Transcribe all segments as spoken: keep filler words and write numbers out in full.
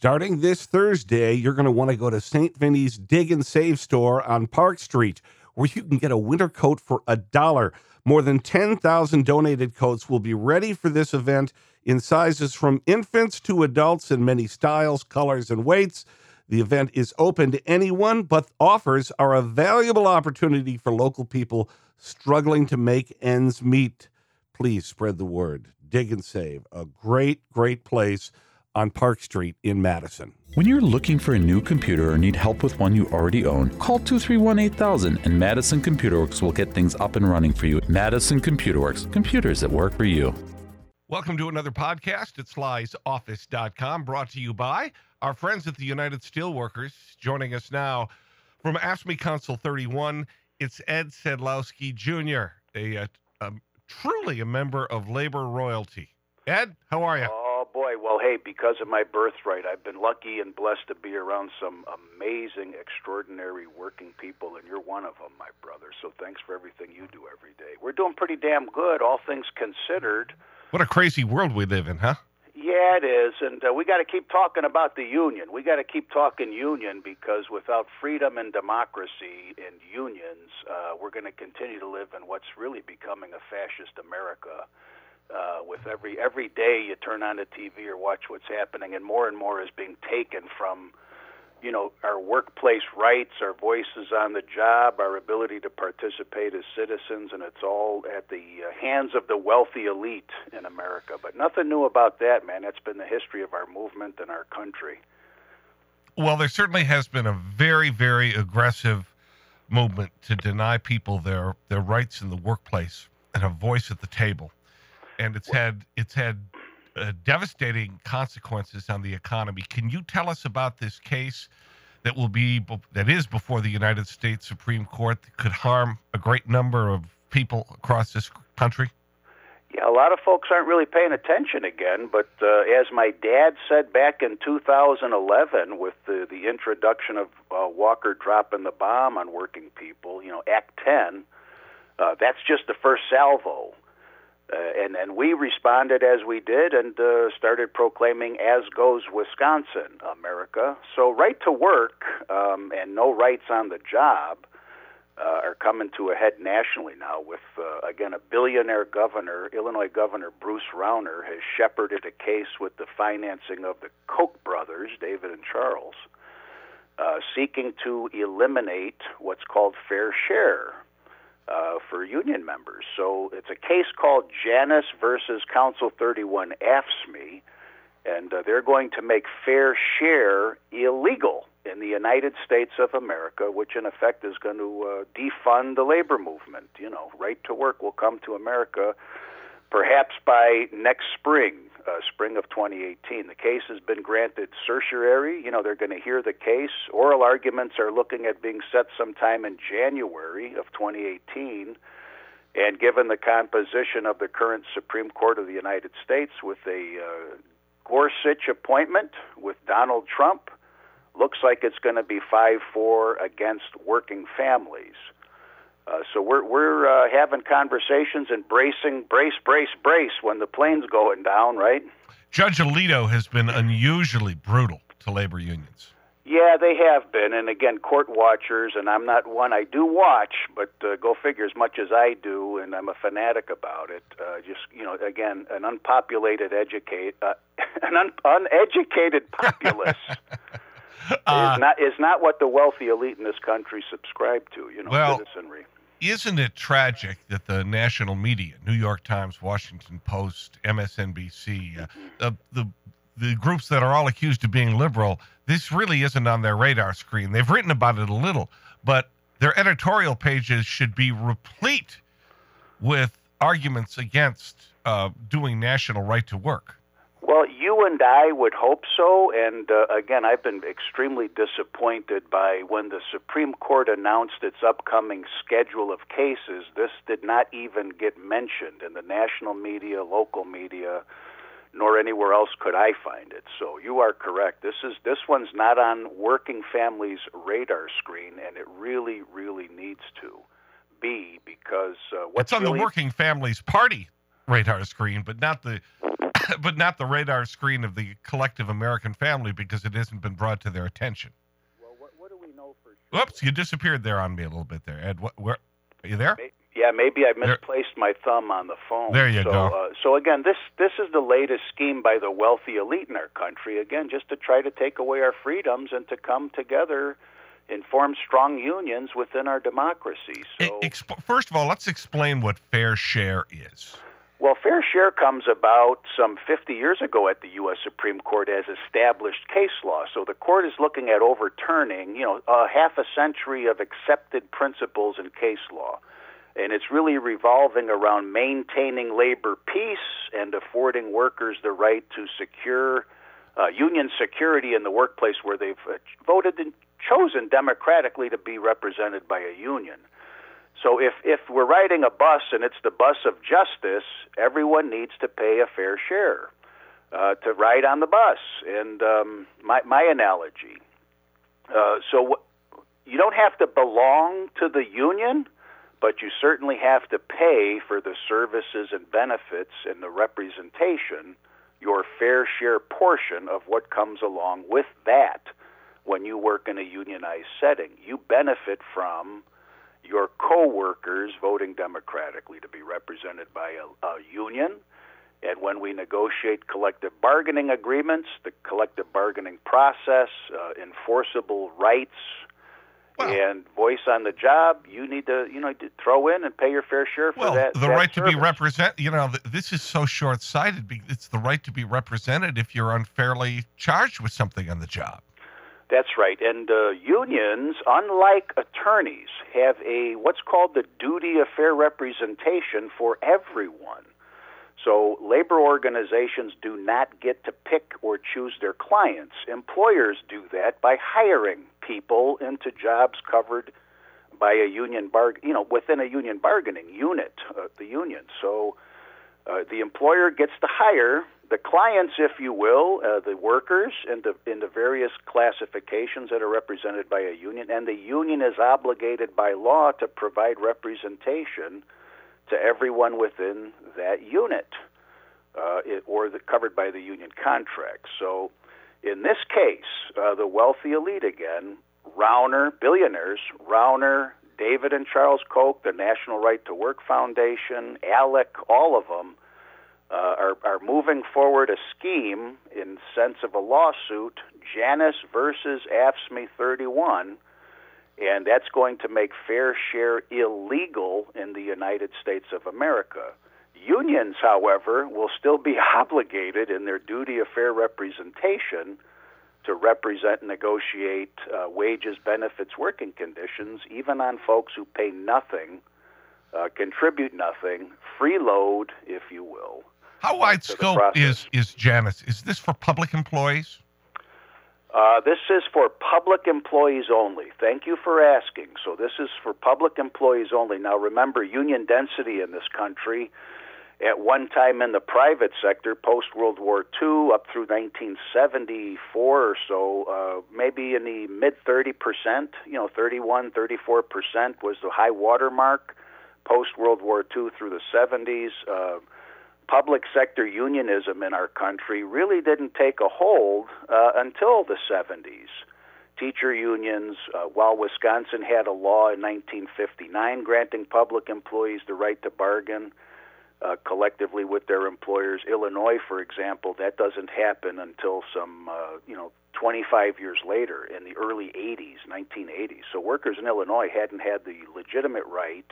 Starting this Thursday, you're going to want to go to Saint Vinny's Dig and Save store on Park Street, where you can get a winter coat for a dollar. More than ten thousand donated coats will be ready for this event in sizes from infants to adults in many styles, colors, and weights. The event is open to anyone, but offers are a valuable opportunity for local people struggling to make ends meet. Please spread the word. Dig and Save, a great, great place on Park Street in Madison. When you're looking for a new computer or need help with one you already own, call two three one, eight thousand and Madison Computer Works will get things up and running for you. Madison Computer Works, computers that work for you. Welcome to another podcast at Sly's Office dot com, brought to you by our friends at the United Steelworkers. Joining us now from AFSCME Council thirty-one, it's Ed Sedlowski Junior, a, a, a truly a member of labor royalty. Ed, how are you? Oh, boy. Well, hey, because of my birthright, I've been lucky and blessed to be around some amazing, extraordinary working people, and you're one of them, my brother. So thanks for everything you do every day. We're doing pretty damn good, all things considered. What a crazy world we live in, huh? Yeah, it is, and uh, we got to keep talking about the union. We got to keep talking union, because without freedom and democracy and unions, uh, we're going to continue to live in what's really becoming a fascist America. Uh, with every every day you turn on the T V or watch what's happening, and more and more is being taken from, you know, our workplace rights, our voices on the job, our ability to participate as citizens, and it's all at the uh, hands of the wealthy elite in America. But nothing new about that, man. That's been the history of our movement and our country. Well, there certainly has been a very, very aggressive movement to deny people their, their rights in the workplace and a voice at the table. And it's had it's had uh, devastating consequences on the economy. Can you tell us about this case that will be that is before the United States Supreme Court that could harm a great number of people across this country? Yeah, a lot of folks aren't really paying attention again, but uh, as my dad said back in two thousand eleven with the, the introduction of uh, Walker dropping the bomb on working people, you know, Act ten, uh, that's just the first salvo. Uh, and, and we responded as we did and uh, started proclaiming as goes Wisconsin, America. So right to work um, and no rights on the job uh, are coming to a head nationally now with, uh, again, a billionaire governor. Illinois Governor Bruce Rauner has shepherded a case with the financing of the Koch brothers, David and Charles, uh, seeking to eliminate what's called fair share Uh, for union members. So it's a case called Janus versus Council thirty-one AFSCME, and uh, they're going to make fair share illegal in the United States of America, which in effect is going to uh, defund the labor movement. You know, right to work will come to America perhaps by next spring, uh, spring of twenty eighteen. The case has been granted certiorari. You know, they're going to hear the case. Oral arguments are looking at being set sometime in January of twenty eighteen. And given the composition of the current Supreme Court of the United States with a uh, Gorsuch appointment with Donald Trump, looks like it's going to be five four against working families. Uh, so we're we're uh, having conversations and bracing, brace, brace, brace when the plane's going down, right? Judge Alito has been unusually brutal to labor unions. Yeah, they have been, and again, court watchers, and I'm not one. I do watch, but uh, go figure, as much as I do, and I'm a fanatic about it. Uh, just you know, again, an unpopulated, educate, uh, an un- uneducated populace. Uh, is not is not what the wealthy elite in this country subscribe to, you know, well, citizenry. Isn't it tragic that the national media, New York Times, Washington Post, M S N B C, uh, the, the the groups that are all accused of being liberal, this really isn't on their radar screen. They've written about it a little, but their editorial pages should be replete with arguments against uh, doing national right to work. Well, you and I would hope so, and uh, again, I've been extremely disappointed by when the Supreme Court announced its upcoming schedule of cases. This did not even get mentioned in the national media, local media, nor anywhere else could I find it. So you are correct. This is this one's not on working families' radar screen, and it really, really needs to be, because uh, what's it's on really... the Working Families Party radar screen, but not the but not the radar screen of the collective American family because it hasn't been brought to their attention. Well, what, what do we know for sure? Whoops, you disappeared there on me a little bit there, Ed. What, where, are you there? Yeah, maybe I misplaced there. my thumb on the phone. There you so, go. Uh, so again, this this is the latest scheme by the wealthy elite in our country. Again, just to try to take away our freedoms and to come together and form strong unions within our democracy. So, Exp- first of all, let's explain what fair share is. Well, fair share comes about some fifty years ago at the U S Supreme Court as established case law. So the court is looking at overturning, you know, a half a century of accepted principles in case law. And it's really revolving around maintaining labor peace and affording workers the right to secure uh, union security in the workplace where they've uh, voted and chosen democratically to be represented by a union. So if, if we're riding a bus and it's the bus of justice, everyone needs to pay a fair share uh, to ride on the bus. And um, my, my analogy, uh, so w- you don't have to belong to the union, but you certainly have to pay for the services and benefits and the representation, your fair share portion of what comes along with that when you work in a unionized setting. You benefit from your co-workers voting democratically to be represented by a, a union. And when we negotiate collective bargaining agreements, the collective bargaining process, uh, enforceable rights, Well, and voice on the job, you need to, you know, to throw in and pay your fair share for well, that. the that right service. to be represent. You know, th- this is so short-sighted. be- It's the right to be represented if you're unfairly charged with something on the job. That's right. And uh, unions, unlike attorneys, have a what's called the duty of fair representation for everyone. So labor organizations do not get to pick or choose their clients. Employers do that by hiring people into jobs covered by a union bar, you know, within a union bargaining unit, uh, the union. So uh, the employer gets to hire the clients, if you will, uh, the workers in the, in the various classifications that are represented by a union, and the union is obligated by law to provide representation to everyone within that unit, uh, it, or the, covered by the union contract. So in this case, uh, the wealthy elite again, Rauner, billionaires, Rauner, David and Charles Koch, the National Right to Work Foundation, ALEC, all of them, uh, are, are moving forward a scheme in sense of a lawsuit, Janus versus AFSCME thirty-one, and that's going to make fair share illegal in the United States of America. Unions, however, will still be obligated in their duty of fair representation to represent and negotiate uh, wages, benefits, working conditions, even on folks who pay nothing, uh, contribute nothing, freeload, if you will. How wide scope is, is Janus? Is this for public employees? Uh, this is for public employees only. Thank you for asking. So this is for public employees only. Now remember, union density in this country at one time in the private sector, post-World War Two, up through nineteen seventy-four or so, uh, maybe in the mid thirty percent, you know, thirty-one, thirty-four percent was the high water mark post-World War Two through the seventies. Uh, public sector unionism in our country really didn't take a hold uh, until the seventies. Teacher unions, uh, while Wisconsin had a law in nineteen fifty-nine granting public employees the right to bargain uh, collectively with their employers, Illinois, for example, that doesn't happen until some, uh, you know, twenty-five years later in the early eighties, nineteen eighties. So workers in Illinois hadn't had the legitimate right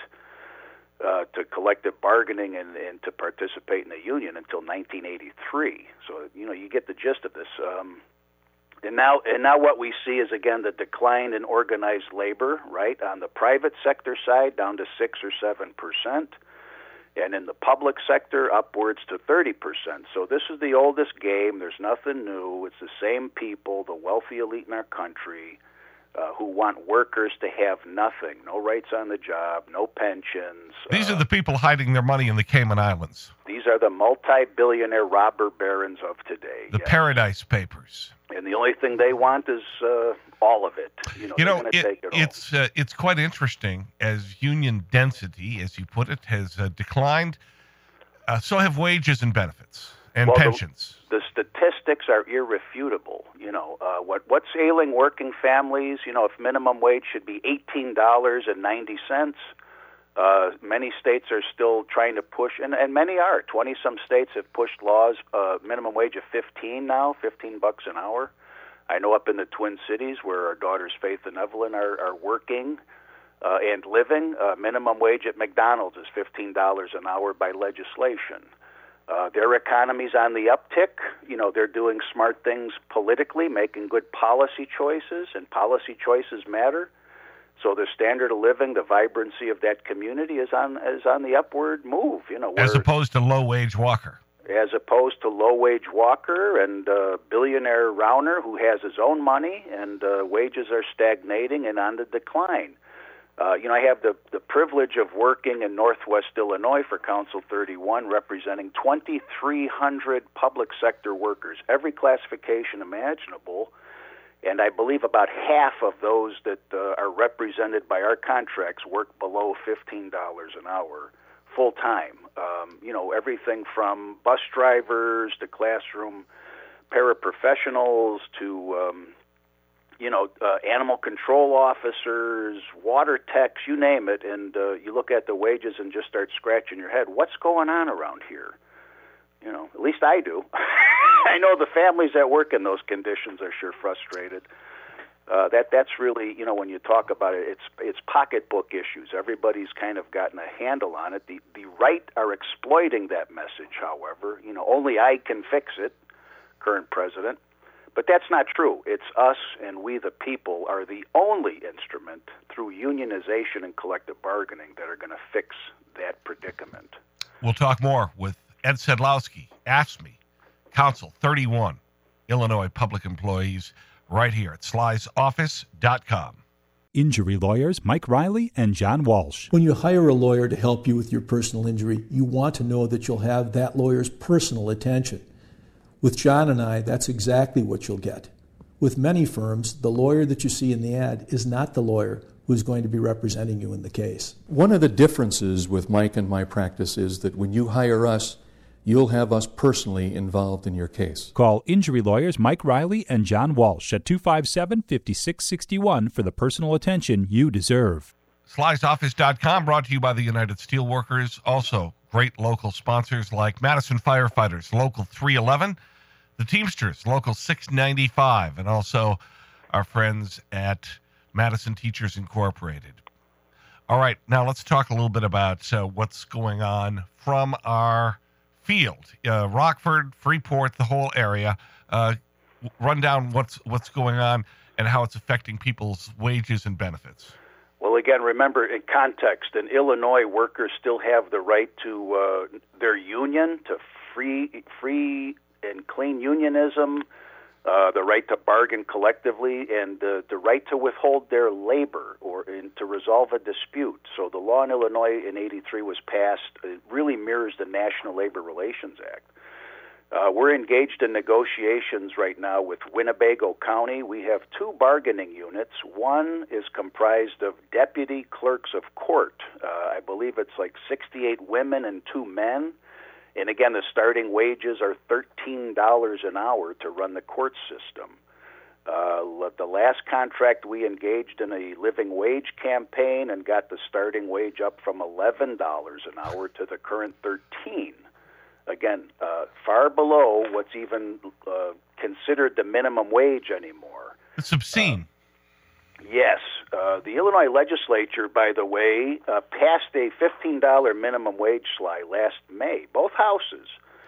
Uh, to collective bargaining and, and to participate in a union until nineteen eighty-three. So, you know, you get the gist of this. Um, and now and now what we see is, again, the decline in organized labor, right, on the private sector side down to six or seven percent, and in the public sector upwards to thirty percent. So this is the oldest game. There's nothing new. It's the same people, the wealthy elite in our country, Uh, who want workers to have nothing, no rights on the job, no pensions. These uh, are the people hiding their money in the Cayman Islands. These are the multi-billionaire robber barons of today. The yes. Paradise Papers. And the only thing they want is uh, all of it. You know, You know, they're gonna it, take it all. it's uh, it's quite interesting as union density, as you put it, has uh, declined. Uh, so have wages and benefits. and well, pensions. The, the statistics are irrefutable. You know, uh, what what's ailing working families? You know, if minimum wage should be eighteen dollars and ninety cents, uh, many states are still trying to push, and, and many are. Twenty some states have pushed laws, uh, minimum wage of fifteen now, fifteen bucks an hour. I know up in the Twin Cities where our daughters Faith and Evelyn are, are working uh, and living, uh, minimum wage at McDonald's is fifteen dollars an hour by legislation. Uh, their economy's on the uptick. You know, they're doing smart things politically, making good policy choices, and policy choices matter. So the standard of living, the vibrancy of that community is on is on the upward move. You know, as opposed to low-wage Walker. As opposed to low-wage Walker and uh, billionaire Rauner, who has his own money, and uh, wages are stagnating and on the decline. Uh, you know, I have the, the privilege of working in Northwest Illinois for Council thirty-one, representing twenty-three hundred public sector workers, every classification imaginable, and I believe about half of those that uh, are represented by our contracts work below fifteen dollars an hour full-time. Um, you know, everything from bus drivers to classroom paraprofessionals to... Um, you know, uh, animal control officers, water techs, you name it, and uh, you look at the wages and just start scratching your head. What's going on around here? You know, at least I do. I know the families that work in those conditions are sure frustrated. Uh, that that's really, you know, when you talk about it, it's it's pocketbook issues. Everybody's kind of gotten a handle on it. The the right are exploiting that message, however. You know, only I can fix it, current president. But that's not true. It's us and we the people are the only instrument through unionization and collective bargaining that are going to fix that predicament. We'll talk more with Ed Sedlowski, A F S C M E, Council thirty-one, Illinois Public Employees, right here at sly's office dot com. Injury lawyers Mike Riley and John Walsh. When you hire a lawyer to help you with your personal injury, you want to know that you'll have that lawyer's personal attention. With John and I, that's exactly what you'll get. With many firms, the lawyer that you see in the ad is not the lawyer who's going to be representing you in the case. One of the differences with Mike and my practice is that when you hire us, you'll have us personally involved in your case. Call injury lawyers Mike Riley and John Walsh at two five seven, five six six one for the personal attention you deserve. sly's office dot com, brought to you by the United Steelworkers. Also, great local sponsors like Madison Firefighters, Local three eleven, the Teamsters, Local six ninety-five, and also our friends at Madison Teachers Incorporated. All right, now let's talk a little bit about uh, what's going on from our field. Uh, Rockford, Freeport, the whole area. Uh, run down what's, what's going on and how it's affecting people's wages and benefits. Well, again, remember, in context, in Illinois, workers still have the right to uh, their union, to free, free and clean unionism, uh, the right to bargain collectively, and uh, the right to withhold their labor or in, to resolve a dispute. So the law in Illinois in eighty-three was passed. It really mirrors the National Labor Relations Act. Uh, we're engaged in negotiations right now with Winnebago County. We have two bargaining units. One is comprised of deputy clerks of court. Uh, I believe it's like sixty-eight women and two men. And again, the starting wages are thirteen dollars an hour to run the court system. Uh, the last contract, we engaged in a living wage campaign and got the starting wage up from eleven dollars an hour to the current thirteen dollars. Again, uh, far below what's even uh, considered the minimum wage anymore. It's obscene. Uh, yes. Uh, the Illinois legislature, by the way, uh, passed a fifteen dollars minimum wage slide last May, both houses.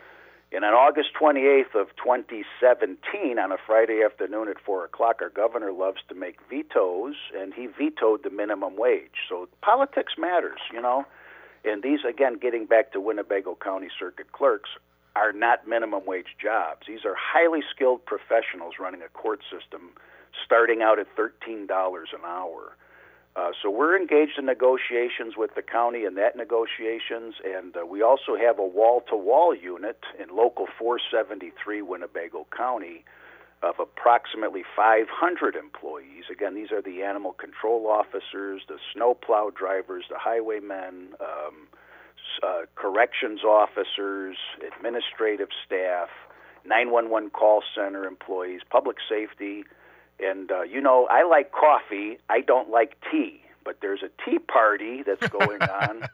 And on August twenty-eighth of twenty seventeen, on a Friday afternoon at four o'clock, our governor loves to make vetoes, and he vetoed the minimum wage. So politics matters, you know. And these, again, getting back to Winnebago County Circuit clerks, are not minimum wage jobs. These are highly skilled professionals running a court system starting out at thirteen dollars an hour. Uh, so we're engaged in negotiations with the county in that negotiations, and uh, we also have a wall-to-wall unit in Local four seventy-three, Winnebago County, of approximately five hundred employees. Again, these are the animal control officers, the snowplow drivers, the highwaymen, um, uh, corrections officers, administrative staff, nine one one call center employees, public safety. And, uh, you know, I like coffee. I don't like tea. But there's a tea party that's going on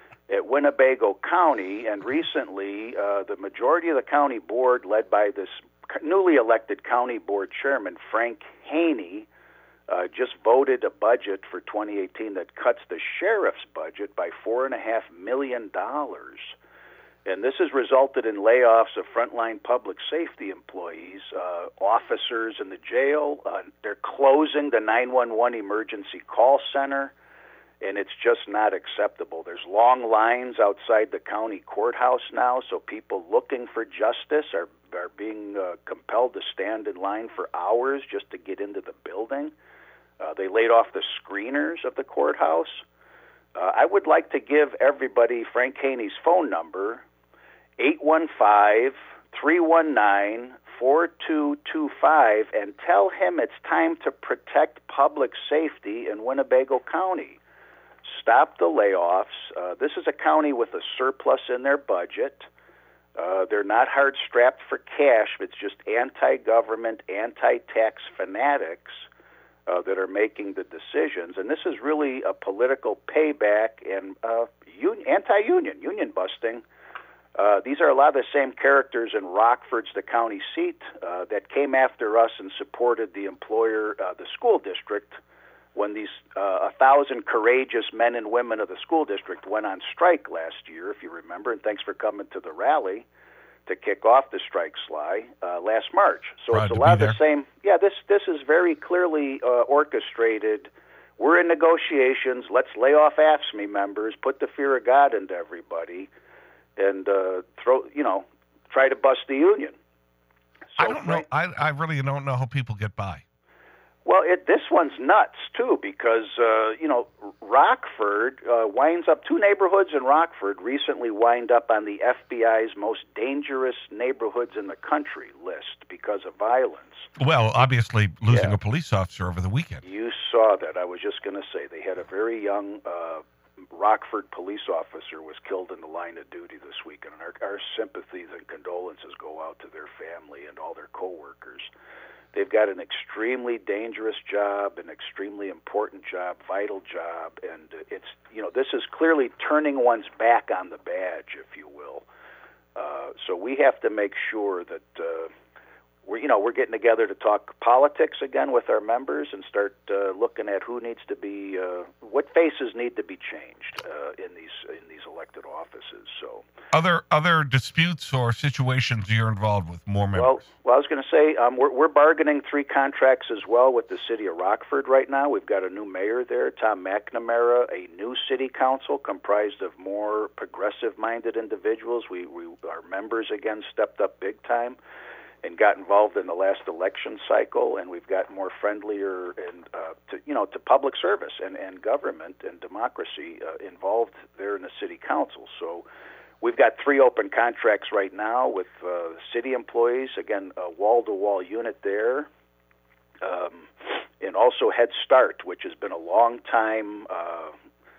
at Winnebago County. And recently, uh, the majority of the county board, led by this newly elected county board chairman, Frank Haney, uh, just voted a budget for twenty eighteen that cuts the sheriff's budget by four point five million dollars. And this has resulted in layoffs of frontline public safety employees, uh, officers in the jail. Uh, they're closing the nine one one emergency call center, and it's just not acceptable. There's long lines outside the county courthouse now, so people looking for justice are, are being uh, compelled to stand in line for hours just to get into the building. Uh, they laid off the screeners of the courthouse. Uh, I would like to give everybody Frank Haney's phone number, eight one five, three one nine, four two two five, and tell him it's time to protect public safety in Winnebago County. Stop the layoffs. Uh, this is a county with a surplus in their budget. Uh, they're not hard-strapped for cash. It's just anti-government, anti-tax fanatics uh, that are making the decisions. And this is really a political payback and uh, un- anti-union, union busting. Uh, these are a lot of the same characters in Rockford's the county seat uh, that came after us and supported the employer, uh, the school district, when these uh, a thousand courageous men and women of the school district went on strike last year, if you remember. And thanks for coming to the rally to kick off the strike, Sly, uh, last March. So Proud it's a to lot of be the there. same. Yeah, this this is very clearly uh, orchestrated. We're in negotiations. Let's lay off A F S C M E members, put the fear of God into everybody, and uh, throw, you know, try to bust the union. So I don't know. I, I really don't know how people get by. Well, it, this one's nuts, too, because, uh, you know, Rockford uh, winds up, two neighborhoods in Rockford recently wind up on the F B I's most dangerous neighborhoods in the country list because of violence. Well, obviously, losing Yeah. a police officer over the weekend. You saw that. I was just going to say they had a very young uh, Rockford police officer was killed in the line of duty this weekend. And our, our sympathies and condolences go out to their family and all their coworkers. They've got an extremely dangerous job, an extremely important job, vital job, and it's, you know, this is clearly turning one's back on the badge, if you will. Uh, so we have to make sure that uh, we're, you know, we're getting together to talk politics again with our members and start uh, looking at who needs to be, uh, what faces need to be changed uh, in these in these elected offices. So. Other other disputes or situations you're involved with, more members? Well, well, I was going to say um, we're, we're bargaining three contracts as well with the city of Rockford right now. We've got a new mayor there, Tom McNamara, a new city council comprised of more progressive-minded individuals. We, we our members, again, stepped up big time and got involved in the last election cycle, and we've got more friendlier and uh, to you know to public service and, and government and democracy uh, involved there in the city council. So we've got three open contracts right now with uh, city employees. Again, a wall-to-wall unit there, um, and also Head Start, which has been a long time uh,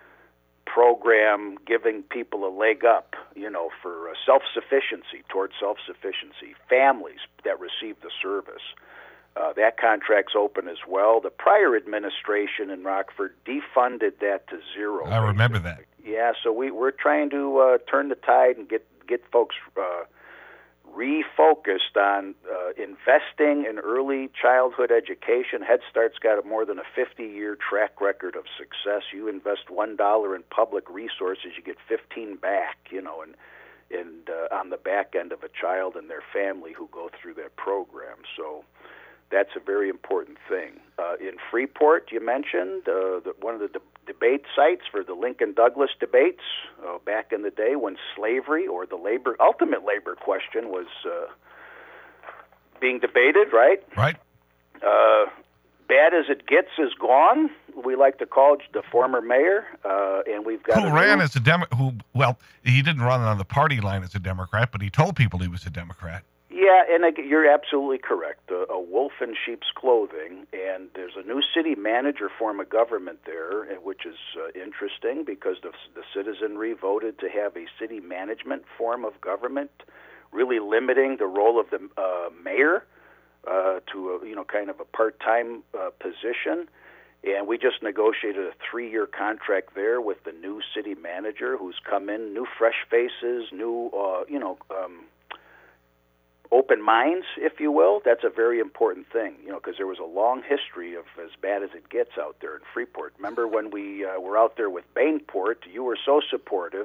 program giving people a leg up, you know, for uh, self-sufficiency, towards self-sufficiency, families that receive the service. Uh, that contract's open as well. The prior administration in Rockford defunded that to zero. I remember that. Yeah, so we, we're trying to uh, turn the tide and get, get folks uh, refocused on uh, investing in early childhood education. Head Start's got a more than a fifty-year track record of success. You invest one dollar in public resources, you get fifteen back, you know, and, and uh, on the back end of a child and their family who go through that program. So that's a very important thing. Uh, in Freeport, you mentioned uh, the, one of the de- debate sites for the Lincoln-Douglas debates uh, back in the day when slavery or the labor ultimate labor question was uh, being debated, right? Right. Uh, bad as it gets is gone. We like to call it the former mayor, uh, and we've got Who a ran new, as a Demo? Who? Well, he didn't run on the party line as a Democrat, but he told people he was a Democrat. Yeah, Yeah, and uh, you're absolutely correct. Uh, a wolf in sheep's clothing, and there's a new city manager form of government there, which is uh, interesting because the, the citizenry voted to have a city management form of government, really limiting the role of the uh, mayor uh, to a, you know kind of a part-time uh, position. And we just negotiated a three-year contract there with the new city manager, who's come in, new fresh faces, new uh, you know. Um, open minds, if you will. That's a very important thing, you know, because there was a long history of as bad as it gets out there in Freeport. Remember when we uh, were out there with Bainport, you were so supportive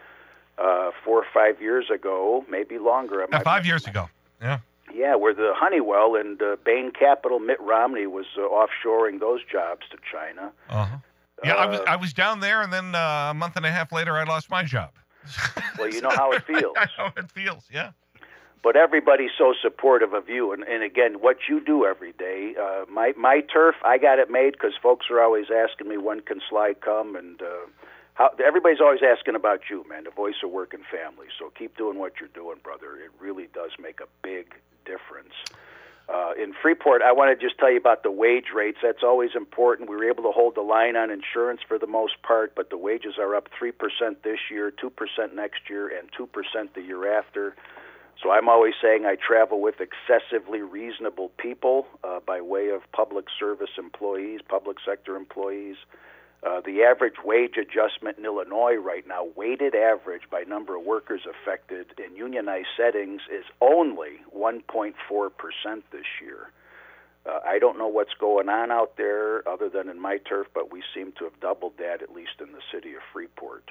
uh, four or five years ago, maybe longer. Yeah, five years ago, yeah. Yeah, where the Honeywell and uh, Bain Capital, Mitt Romney was uh, offshoring those jobs to China. Uh-huh. Yeah, uh, I was I was down there, and then uh, a month and a half later, I lost my job. Well, you know how it feels. I know how it feels, yeah. But everybody's so supportive of you. And, and again, what you do every day, uh, my my turf, I got it made because folks are always asking me when can Sly come. And uh, how, everybody's always asking about you, man, the voice of work and family. So keep doing what you're doing, brother. It really does make a big difference. Uh, in Freeport, I want to just tell you about the wage rates. That's always important. We were able to hold the line on insurance for the most part, but the wages are up three percent this year, two percent next year, and two percent the year after. So I'm always saying I travel with excessively reasonable people uh, by way of public service employees, public sector employees. Uh, the average wage adjustment in Illinois right now, weighted average by number of workers affected in unionized settings, is only one point four percent this year. Uh, I don't know what's going on out there other than in my turf, but we seem to have doubled that, at least in the city of Freeport.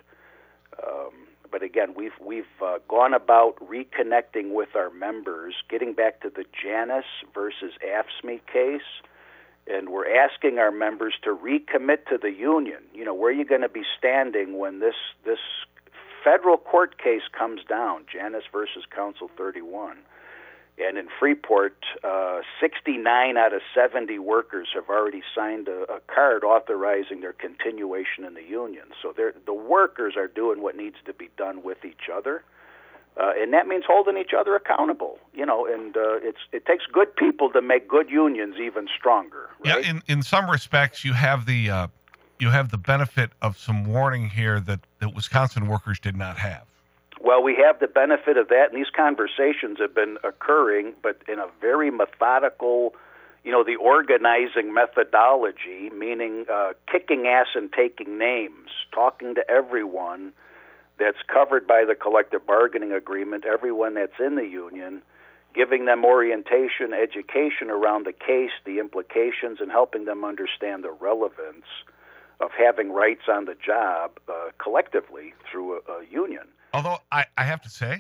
Um, But again, we've we've uh, gone about reconnecting with our members, getting back to the Janus versus A F S C M E case, and we're asking our members to recommit to the union. You know, where are you going to be standing when this this federal court case comes down, Janus versus Council thirty-one? And in Freeport, uh, sixty-nine out of seventy workers have already signed a, a card authorizing their continuation in the union. So the workers are doing what needs to be done with each other, uh, and that means holding each other accountable. You know, and uh, it's it takes good people to make good unions even stronger. Right? Yeah, in in some respects, you have the uh, you have the benefit of some warning here that that Wisconsin workers did not have. Well, we have the benefit of that, and these conversations have been occurring, but in a very methodical, you know, the organizing methodology, meaning uh, kicking ass and taking names, talking to everyone that's covered by the collective bargaining agreement, everyone that's in the union, giving them orientation, education around the case, the implications, and helping them understand the relevance of having rights on the job uh, collectively through a, a union. Although I, I have to say,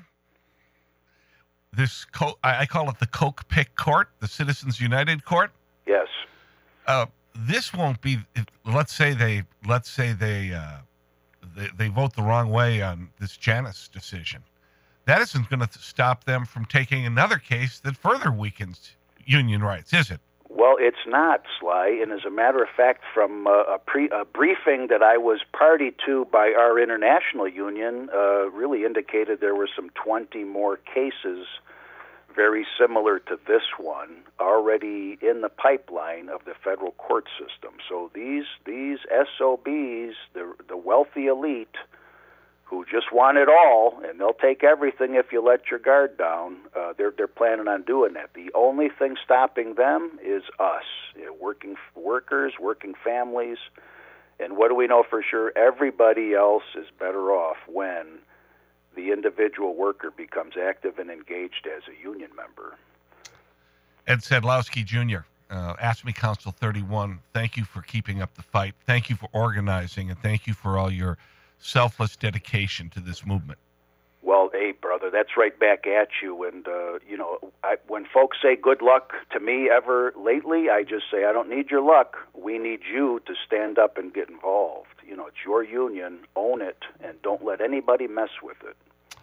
this co- I, I call it the Coke Pick Court, the Citizens United Court. Yes. Uh, this won't be. Let's say they. Let's say they, uh, they. They vote the wrong way on this Janus decision. That isn't going to stop them from taking another case that further weakens union rights, is it? Well, it's not, Sly, and as a matter of fact, from uh, a, pre- a briefing that I was party to by our international union, uh, really indicated there were some twenty more cases very similar to this one already in the pipeline of the federal court system. So these these S O Bs, the the wealthy elite, who just want it all, and they'll take everything if you let your guard down, uh, they're they're planning on doing that. The only thing stopping them is us, you know, working workers, working families, and what do we know for sure? Everybody else is better off when the individual worker becomes active and engaged as a union member. Ed Sadlowski, Junior, uh, A F S C M E Council thirty-one, thank you for keeping up the fight. Thank you for organizing, and thank you for all your selfless dedication to this movement. Well, hey, brother, that's right back at you. And, uh, you know, I, when folks say good luck to me ever lately, I just say, I don't need your luck. We need you to stand up and get involved. You know, it's your union. Own it, and don't let anybody mess with it.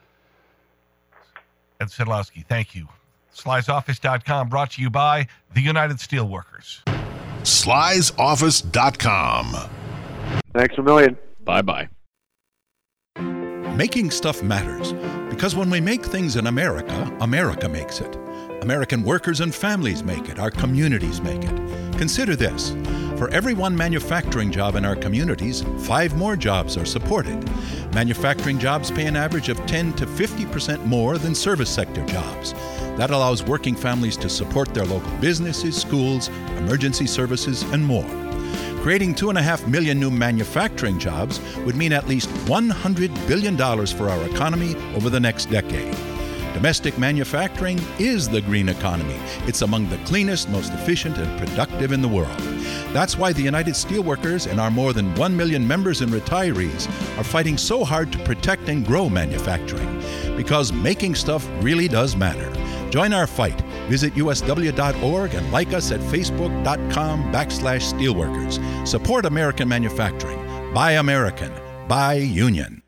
Ed Sadlowski, thank you. Slys Office dot com, brought to you by the United Steelworkers. Slys Office dot com. Thanks a million. Bye-bye. Making stuff matters, because when we make things in America, America makes it. American workers and families make it. Our communities make it. Consider this. For every one manufacturing job in our communities, five more jobs are supported. Manufacturing jobs pay an average of ten to fifty percent more than service sector jobs. That allows working families to support their local businesses, schools, emergency services, and more. Creating two and a half million new manufacturing jobs would mean at least one hundred billion dollars for our economy over the next decade. Domestic manufacturing is the green economy. It's among the cleanest, most efficient, and productive in the world. That's why the United Steelworkers and our more than one million members and retirees are fighting so hard to protect and grow manufacturing. Because making stuff really does matter. Join our fight. Visit U S W dot org and like us at facebook.com backslash steelworkers. Support American manufacturing. Buy American. Buy Union.